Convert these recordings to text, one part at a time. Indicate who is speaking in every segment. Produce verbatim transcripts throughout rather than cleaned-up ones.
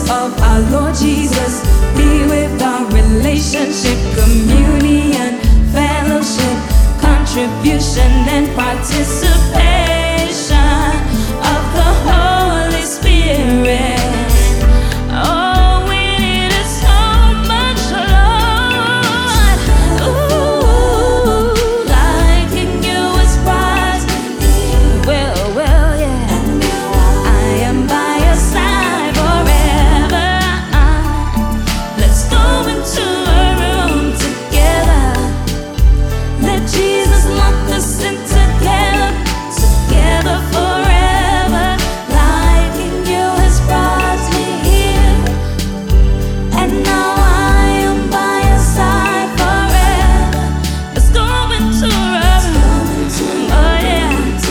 Speaker 1: of our Lord Jesus be with our relationship, communion, fellowship, contribution, and participation of the Holy Spirit. Oh, we need it so much, Lord. Ooh, liking you is right. Well, well, yeah. I am by your side forever. Let's go into a room together. Let Jesus lock us in together, together forever. Liking you has brought me here, and now I am by your side forever. Let's go into a room, oh yeah.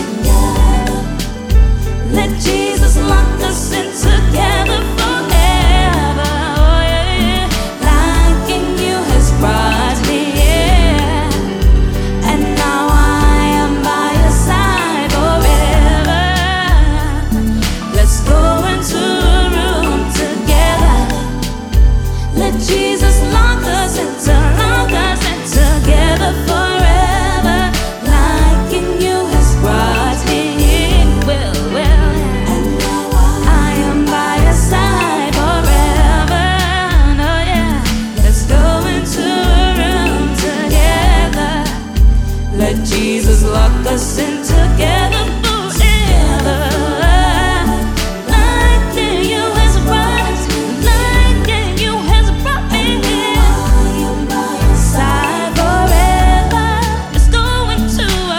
Speaker 1: Let Jesus lock us in together forever, oh yeah. Liking you has brought me here, and now I am by your side forever. Let's go into a room together. Let Jesus lock us into, lock us in together forever. Liking you has brought me here. Well, well, I am by your side forever. Oh yeah. Let's go into a room together. Let Jesus lock us in together forever. Liking you has brought, liking you has brought me here. Side forever. Let's go into a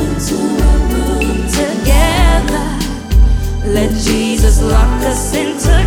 Speaker 1: room together. Let Jesus lock us into